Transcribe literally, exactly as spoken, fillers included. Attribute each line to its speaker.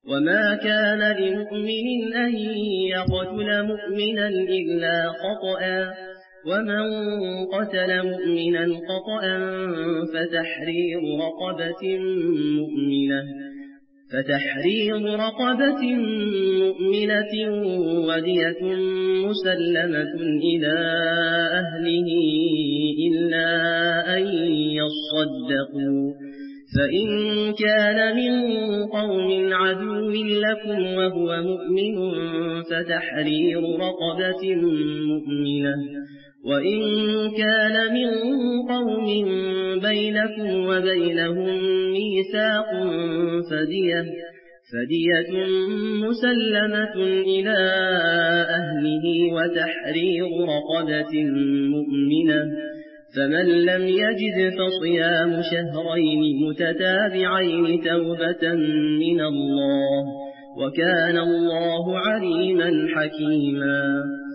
Speaker 1: وما كان لمؤمن أن يقتل مؤمنا إلا خطأ ومن قتل مؤمنا خطأ فتحرير رقبة مؤمنة فتحرير رقبة مؤمنة ودية مسلمة إلى أهله إلا أن يصدقوا فإن كان من قوم عدو لكم وهو مؤمن فتحرير رقبة مؤمنة وإن كان من قوم بينكم وبينهم ميثاق فدية, فدية مسلمة إلى أهله وتحرير رقبة مؤمنة فمن لم يجد فصيام شهرين متتابعين توبة من الله وكان الله عليما حكيما